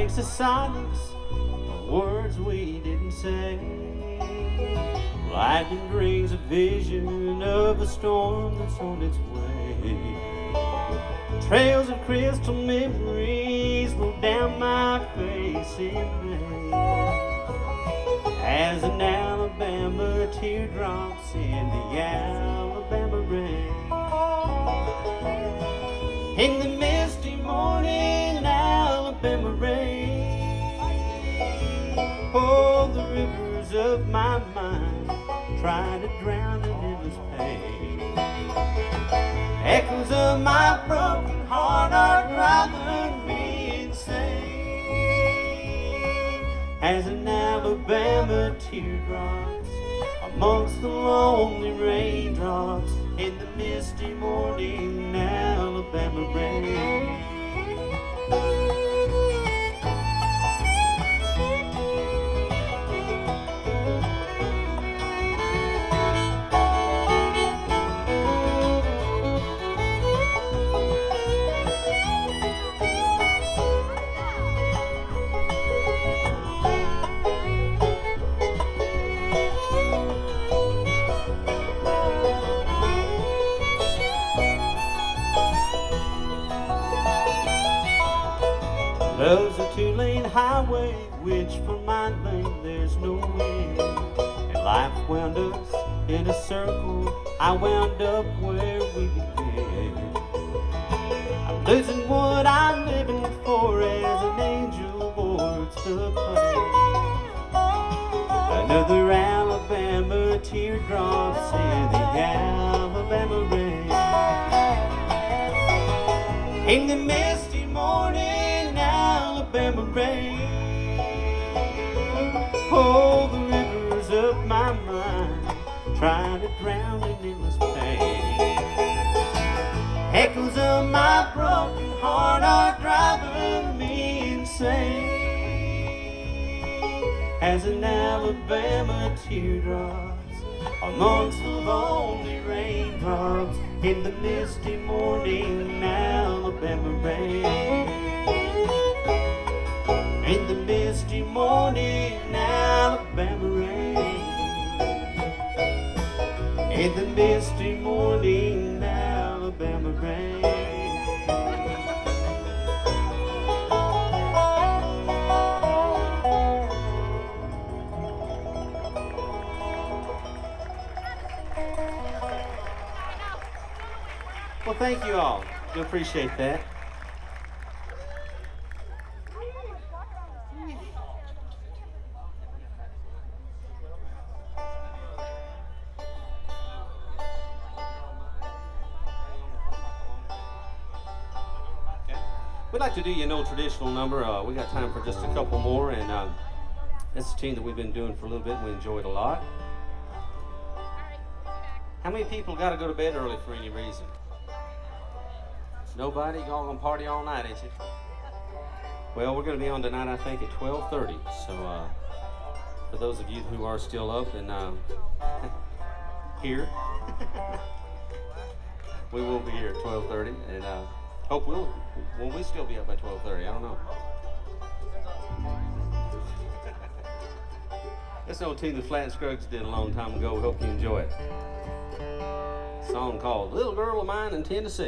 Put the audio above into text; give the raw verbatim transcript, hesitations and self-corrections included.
breaks the silence of words we didn't say. Lightning brings a vision of a storm that's on its way. Trails of crystal memories roll down my face in vain, as an Alabama teardrops in the Alabama rain. In the misty morning Alabama rain, oh, the rivers of my mind try to drown an endless pain. Echoes of my broken heart are driving me insane, as an Alabama teardrops amongst the lonely raindrops in the misty morning Alabama rain. Love's a two-lane highway, which for my lane there's no end. And life wound us in a circle, I wound up where we began. I'm losing what I'm living for as an angel boards the plane. Another Alabama teardrops in the Alabama rain. In the misty morning Alabama rain, oh, the rivers of my mind try to drown an endless pain. Echoes of my broken heart are driving me insane, as an Alabama teardrops amongst the lonely raindrops in the misty morning Alabama rain. In the misty morning Alabama rain. In the misty morning Alabama rain. Well, thank you all. We appreciate that. We'd like to do you an old traditional number. Uh, we got time for just a couple more, and uh, it's a tune that we've been doing for a little bit and we enjoy it a lot. How many people got to go to bed early for any reason? Nobody? Y'all gonna party all night, ain't you? Well, we're gonna be on tonight, I think, at twelve thirty. So uh, for those of you who are still up and uh, here, we will be here at twelve thirty, and uh, hope we'll will we still be up by twelve thirty. I don't know. This old tune the Flat Scruggs did a long time ago. We hope you enjoy it. A song called "Little Girl of Mine in Tennessee."